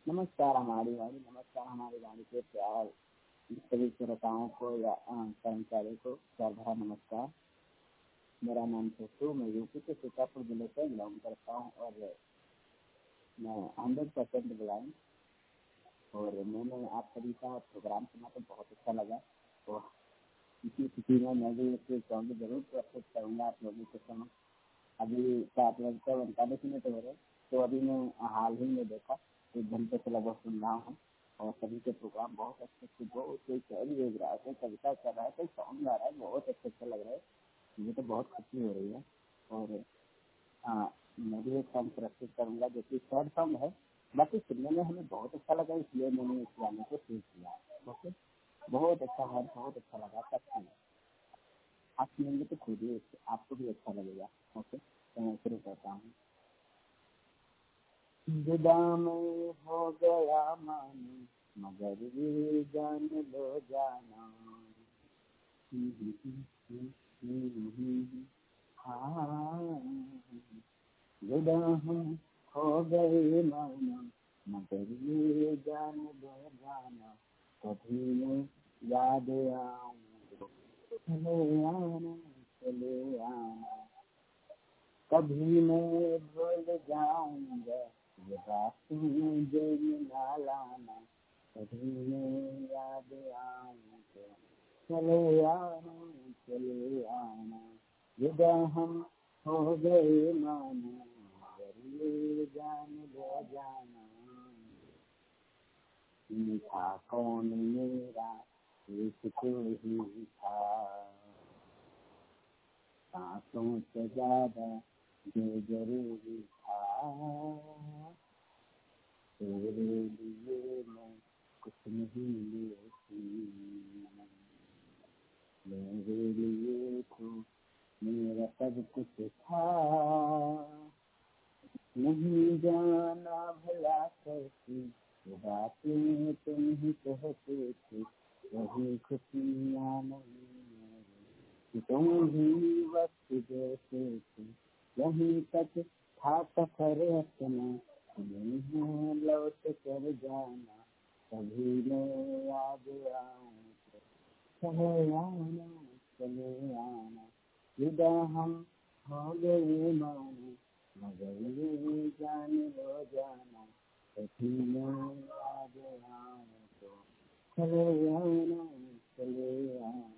नमस्कार हमारी वाणी, नमस्कार हमारी वाणी के प्यार सभी श्रोताओं को या कर्मचारी को प्यार भरा नमस्कार। मेरा नाम छोटू, मैं यूपी के सीतापुर जिले से बिलोंग करता हूँ और मैं 100% ब्लाइंड। और मैंने आप सभी का प्रोग्राम सुना तो बहुत अच्छा लगा। तो इसी स्थिति में मैं भी एक सॉन्ग जरूर प्रस्तुत करूँगा आप लोगों के समक्ष। अभी 7:48 हो रहे, तो अभी मैं हाल ही में देखा, 1 घंटे से लगभग सुन रहा हूँ और सभी के प्रोग्राम बहुत अच्छे, बहुत कोई शायरी भेज रहा है, कोई कविता कर रहा है, कोई सॉन्ग गा रहा है, बहुत अच्छे लग रहा है। मुझे तो बहुत खुशी हो रही है। और मैं भी एक सॉन्ग प्रस्तुत करूँगा जो कि सैड सॉन्ग है, बाकी सुनने में हमें बहुत अच्छा लगा, इसलिए मैंने इस गाने को चूज किया। ओके, बहुत अच्छा है, बहुत अच्छा लगा, सच में आप सुनेंगे तो खुद ही आपको भी अच्छा लगेगा। ओके, तो मैं शुरू करता हूँ। जुदा मैं हो गया मानो, मगर ये जान लो जाना। हाँ, जुदा हम हो गए मानो, मगर ये जान लो जाना। कभी मैं याद आऊँ, चले आना, चले आना। कभी मैं भूल जाऊंगा ये बातें जो ना लाना। कभी मैं याद आऊंगा, चले आना, चले आना। जुदा हम हो गए मानो, मगर ये जान लो जाना। था कौन मेरा इसको ही था, सांसों से ज्यादा जो जरूरी था। तेरे लिए मैं कुछ नहीं लेती, मेरे लिए तो मेरा सब कुछ था। नहीं जाना भला कैसी बातें तुम ही कहते थे, वही खुशियाँ नहीं तुम ही वक्त जैसे थे। यहीं तक था सफर अपना, नहीं लौट कर जाना। कभी मैं याद आऊँ, चले आना, चले आना। जुदा हम हो गए मानो, मगर ये जान लो जाना। कभी मैं याद आऊँ तो चले आना, चले आना।